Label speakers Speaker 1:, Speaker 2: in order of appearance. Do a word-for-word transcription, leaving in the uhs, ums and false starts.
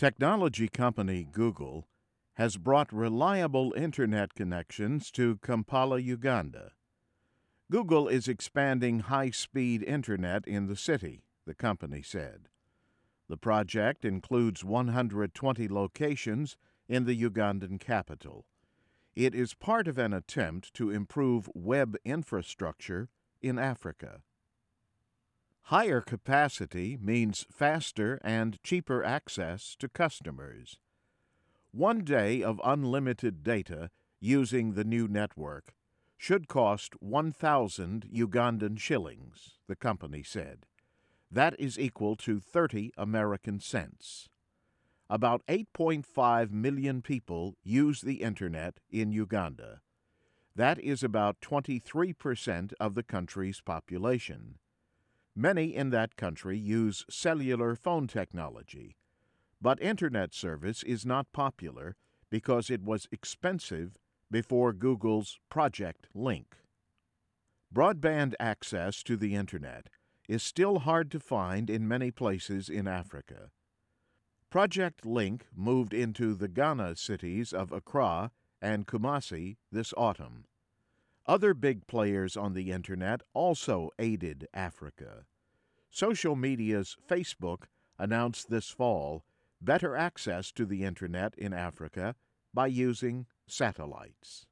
Speaker 1: Technology company Google has brought reliable internet connections to Kampala, Uganda. Google is expanding high-speed internet in the city, the company said. The project includes one hundred twenty locations in the Ugandan capital. It is part of an attempt to improve web infrastructure in Africa. Higher capacity means faster and cheaper access to customers. One day of unlimited data using the new network should cost one thousand Ugandan shillings, the company said. That is equal to thirty American cents. About eight point five million people use the Internet in Uganda. That is about twenty-three percent of the country's population. Many in that country use cellular phone technology, but Internet service is not popular because it was expensive before Google's Project Link. Broadband access to the Internet is still hard to find in many places in Africa. Project Link moved into the Ghana cities of Accra and Kumasi this autumn. Other big players on the Internet also aided Africa. Social media's Facebook announced this fall better access to the Internet in Africa by using satellites.